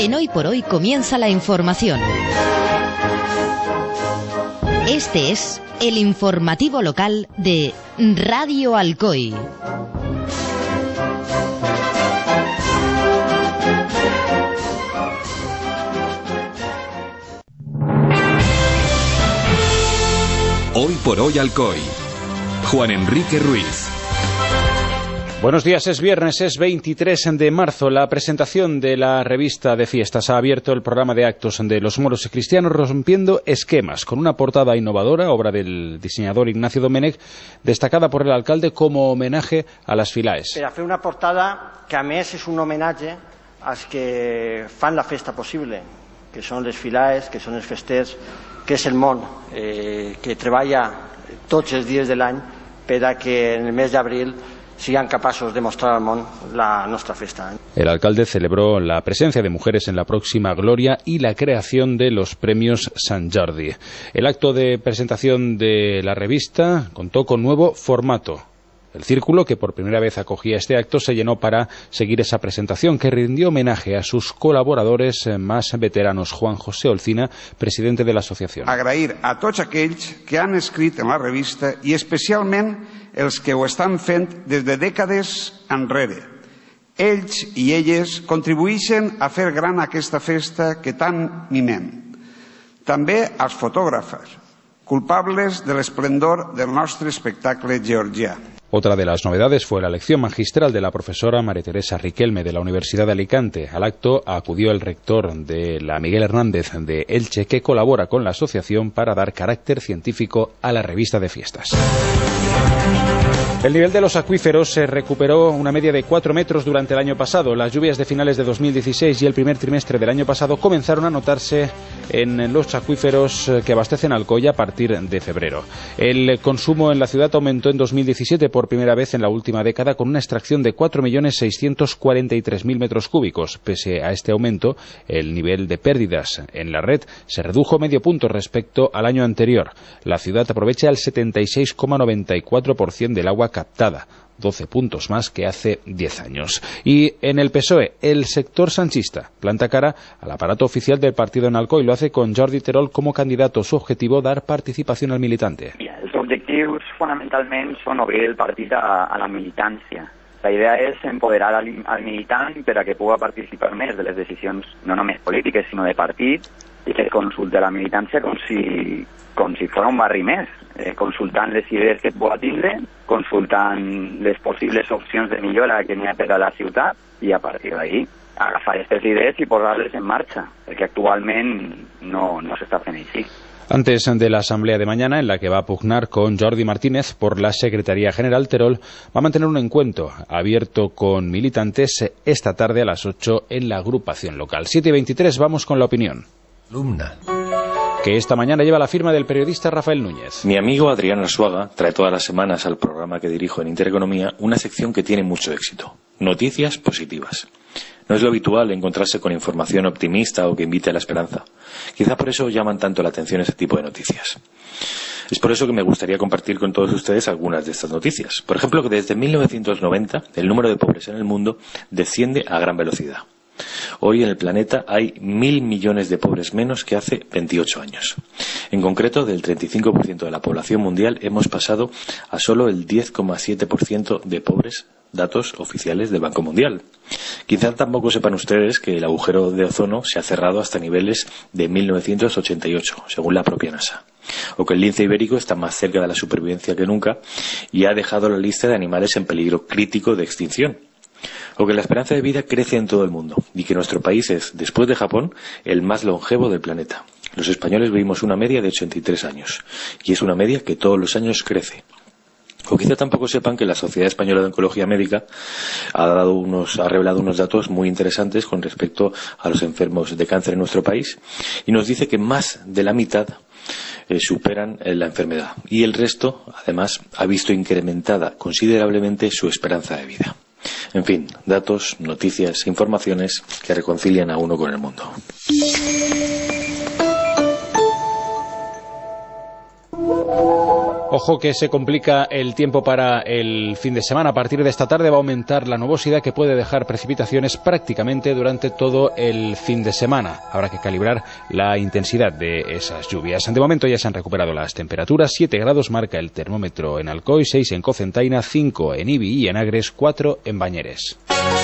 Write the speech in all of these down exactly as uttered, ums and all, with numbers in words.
En Hoy por Hoy comienza la información. Este es el informativo local de Radio Alcoy. Hoy por Hoy Alcoy. Juan Enrique Ruiz. Buenos días, es viernes, es veintitrés de marzo. La presentación de la revista de fiestas ha abierto el programa de actos de los moros y cristianos rompiendo esquemas, con una portada innovadora, obra del diseñador Ignacio Domènech, destacada por el alcalde como homenaje a las filaes. Per a fer una portada que a més és un homenatge als que fan la festa possible, que són les filaes, que són els festers, que és el món eh, que treballa tots els dies de l'any per a que en el mes d'abril sigan capaces de mostrar al mundo la nuestra fiesta. El alcalde celebró la presencia de mujeres en la próxima Gloria y la creación de los premios Sant Jordi. El acto de presentación de la revista contó con nuevo formato. El círculo, que por primera vez acogía este acto, se llenó para seguir esa presentación, que rindió homenaje a sus colaboradores más veteranos. Juan José Olcina, presidente de la asociación. Agrair a tots aquells que han escrit en la revista i especialment els que ho estan fent des de dècades enrere. Ells i elles contribueixen a fer gran aquesta festa que tant mimem. També als fotògrafes, culpables de l'esplendor del nostre espectacle georgià. Otra de las novedades fue la lección magistral de la profesora María Teresa Riquelme de la Universidad de Alicante. Al acto acudió el rector de la Miguel Hernández de Elche, que colabora con la asociación para dar carácter científico a la revista de fiestas. El nivel de los acuíferos se recuperó una media de cuatro metros durante el año pasado. Las lluvias de finales de dos mil dieciséis y el primer trimestre del año pasado comenzaron a notarse en los acuíferos que abastecen Alcoy a partir de febrero. El consumo en la ciudad aumentó en dos mil diecisiete por primera vez en la última década, con una extracción de cuatro millones seiscientos cuarenta y tres mil metros cúbicos. Pese a este aumento, el nivel de pérdidas en la red se redujo medio punto respecto al año anterior. La ciudad aprovecha el setenta y seis coma noventa y cuatro por ciento del agua captada, doce puntos más que hace diez años. Y en el P S O E, el sector sanchista planta cara al aparato oficial del partido en Alcoy. Lo hace con Jordi Terol como candidato. Su objetivo, dar participación al militante. Mira, els objectius fonamentalment són obrir el partit a, a la militància. La idea és empoderar al, al militant per a que puga participar més de les decisions no només polítiques sinó de partit, i que consulte la militància com si, com si fos un barri més, eh, consultant les idees que et pugui tindre, consultant les possibles opcions de millora que n'hi ha per a la ciutat, i a partir d'ahí agafar aquestes idees i posar-les en marxa, perquè actualment no, no s'està fent així. Antes de la asamblea de mañana, en la que va a pugnar con Jordi Martínez por la Secretaría General, Terol va a mantener un encuentro abierto con militantes esta tarde a las ocho en la agrupación local. siete y veintitrés, vamos con la opinión. Columna. Que esta mañana lleva la firma del periodista Rafael Núñez. Mi amigo Adrián Arzuaga trae todas las semanas al programa que dirijo en Intereconomía una sección que tiene mucho éxito: noticias positivas. No es lo habitual encontrarse con información optimista o que invite a la esperanza. Quizá por eso llaman tanto la atención este tipo de noticias. Es por eso que me gustaría compartir con todos ustedes algunas de estas noticias. Por ejemplo, que desde mil novecientos noventa el número de pobres en el mundo desciende a gran velocidad. Hoy en el planeta hay mil millones de pobres menos que hace veintiocho años. En concreto, del treinta y cinco por ciento de la población mundial hemos pasado a solo el diez coma siete por ciento de pobres, datos oficiales del Banco Mundial. Quizá tampoco sepan ustedes que el agujero de ozono se ha cerrado hasta niveles de mil novecientos ochenta y ocho, según la propia NASA. O que el lince ibérico está más cerca de la supervivencia que nunca y ha dejado la lista de animales en peligro crítico de extinción. O que la esperanza de vida crece en todo el mundo y que nuestro país es, después de Japón, el más longevo del planeta. Los españoles vivimos una media de ochenta y tres años y es una media que todos los años crece. O quizá tampoco sepan que la Sociedad Española de Oncología Médica ha, dado unos, ha revelado unos datos muy interesantes con respecto a los enfermos de cáncer en nuestro país y nos dice que más de la mitad eh, superan eh, la enfermedad y el resto, además, ha visto incrementada considerablemente su esperanza de vida. En fin, datos, noticias, informaciones que reconcilian a uno con el mundo. Ojo que se complica el tiempo para el fin de semana. A partir de esta tarde va a aumentar la nubosidad que puede dejar precipitaciones prácticamente durante todo el fin de semana. Habrá que calibrar la intensidad de esas lluvias. De momento ya se han recuperado las temperaturas. siete grados marca el termómetro en Alcoy, seis en Cocentaina, cinco en Ibi y en Agres, cuatro en Bañeres.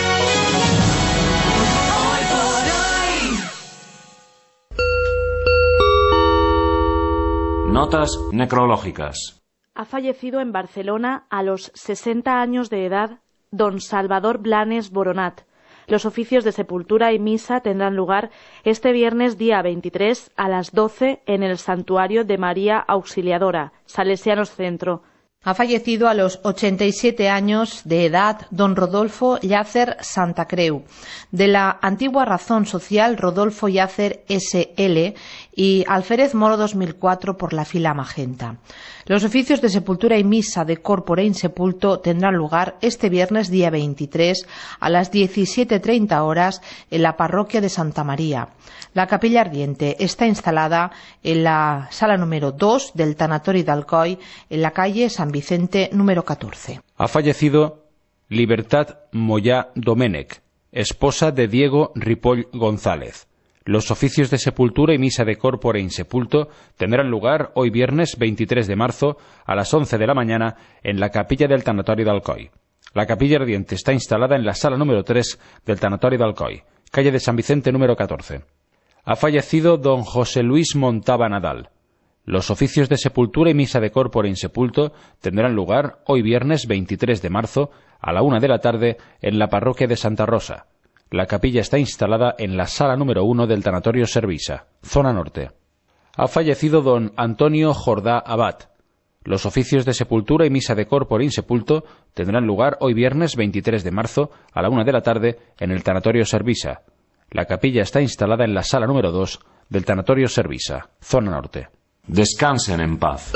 Notas necrológicas. Ha fallecido en Barcelona a los sesenta años de edad don Salvador Blanes Boronat. Los oficios de sepultura y misa tendrán lugar este viernes día veintitrés a las doce en el Santuario de María Auxiliadora, Salesianos Centro. Ha fallecido a los ochenta y siete años de edad don Rodolfo Llàcer Santacreu, de la antigua Razón Social Rodolfo Llàcer ese ele y Alférez Moro dos mil cuatro por la fila magenta. Los oficios de sepultura y misa de corpore insepulto tendrán lugar este viernes día veintitrés a las diecisiete treinta horas en la parroquia de Santa María. La capilla ardiente está instalada en la sala número dos del Tanatori d'Alcoi, en la calle San Vicente número catorce. Ha fallecido Libertad Moyà Domènech, esposa de Diego Ripoll González. Los oficios de sepultura y misa de corpore insepulto tendrán lugar hoy viernes veintitrés de marzo a las once de la mañana en la capilla del Tanatori d'Alcoi. La capilla ardiente está instalada en la sala número tres del Tanatori d'Alcoi, calle de San Vicente número catorce. Ha fallecido don José Luis Montaba Nadal. Los oficios de sepultura y misa de corpore insepulto tendrán lugar hoy viernes veintitrés de marzo a la una de la tarde en la parroquia de Santa Rosa. La capilla está instalada en la sala número uno del Tanatorio Servisa, zona norte. Ha fallecido don Antonio Jordá Abad. Los oficios de sepultura y misa de corpore insepulto tendrán lugar hoy viernes veintitrés de marzo a la una de la tarde en el Tanatorio Servisa. La capilla está instalada en la sala número dos del Tanatorio Servisa, zona norte. Descansen en paz.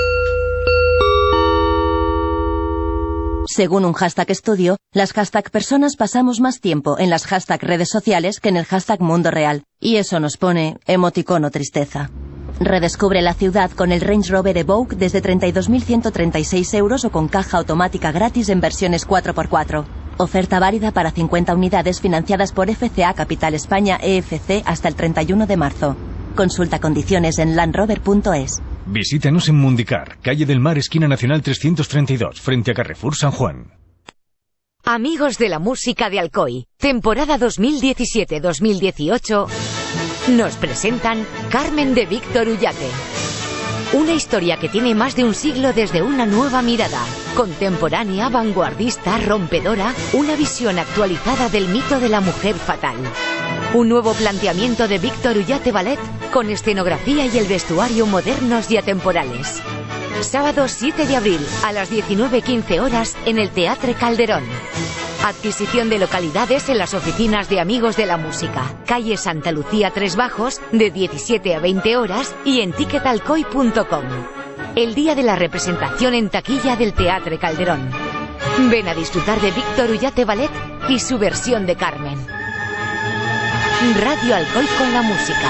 Según un hashtag estudio, las hashtag personas pasamos más tiempo en las hashtag redes sociales que en el hashtag mundo real. Y eso nos pone emoticono tristeza. Redescubre la ciudad con el Range Rover Evoque desde treinta y dos mil ciento treinta y seis euros o con caja automática gratis en versiones cuatro por cuatro. Oferta válida para cincuenta unidades financiadas por F C A Capital España E F C hasta el treinta y uno de marzo. Consulta condiciones en landrover punto es. Visítanos en Mundicar, calle del Mar, esquina Nacional trescientos treinta y dos, frente a Carrefour San Juan. Amigos de la música de Alcoy, temporada dos mil diecisiete dos mil dieciocho, nos presentan Carmen de Víctor Ullate. Una historia que tiene más de un siglo desde una nueva mirada, contemporánea, vanguardista, rompedora, una visión actualizada del mito de la mujer fatal. Un nuevo planteamiento de Víctor Ullate Ballet, con escenografía y el vestuario modernos y atemporales. Sábado siete de abril, a las diecinueve quince horas, en el Teatre Calderón. Adquisición de localidades en las oficinas de Amigos de la Música, calle Santa Lucía Tres Bajos, de diecisiete a veinte horas y en ticket alcoy punto com. El día de la representación en taquilla del Teatre Calderón. Ven a disfrutar de Víctor Ullate Ballet y su versión de Carmen. Radio Alcoy con la música.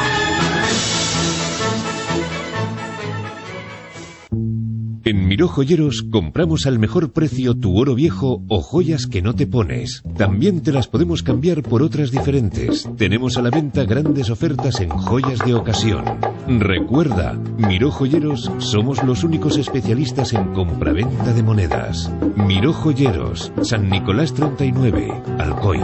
En Miró Joyeros compramos al mejor precio tu oro viejo o joyas que no te pones. También te las podemos cambiar por otras diferentes. Tenemos a la venta grandes ofertas en joyas de ocasión. Recuerda, Miró Joyeros somos los únicos especialistas en compraventa de monedas. Miró Joyeros, San Nicolás treinta y nueve, Alcoy.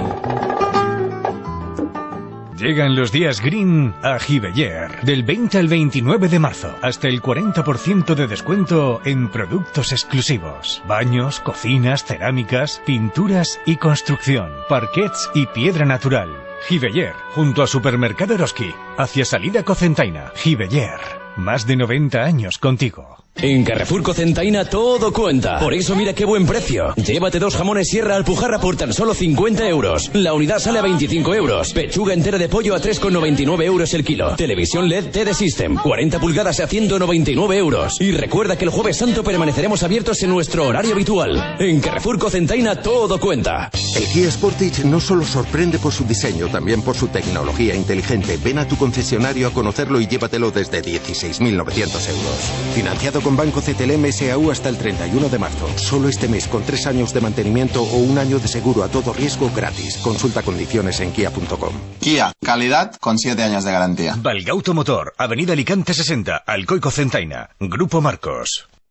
Llegan los días green a Giveller. Del veinte al veintinueve de marzo. Hasta el cuarenta por ciento de descuento en productos exclusivos. Baños, cocinas, cerámicas, pinturas y construcción. Parquets y piedra natural. Giveller, junto a Supermercado Eroski. Hacia salida Cocentaina. Giveller. Más de noventa años contigo. En Carrefour Cocentaina todo cuenta. Por eso mira qué buen precio. Llévate dos jamones Sierra Alpujarra por tan solo cincuenta euros. La unidad sale a veinticinco euros. Pechuga entera de pollo a tres con noventa y nueve euros el kilo. Televisión L E D T D System, cuarenta pulgadas a ciento noventa y nueve euros. Y recuerda que el Jueves Santo permaneceremos abiertos en nuestro horario habitual. En Carrefour Cocentaina todo cuenta. El Kia Sportage no solo sorprende por su diseño, también por su tecnología inteligente. Ven a tu concesionario a conocerlo y llévatelo desde dieciséis mil novecientos euros. Financiado con Banco C T L M S A U hasta el treinta y uno de marzo. Solo este mes con tres años de mantenimiento o un año de seguro a todo riesgo gratis. Consulta condiciones en kia punto com. Kia, calidad con siete años de garantía. Valgauto Motor, Avenida Alicante sesenta, Alcoy Cocentaina. Grupo Marcos.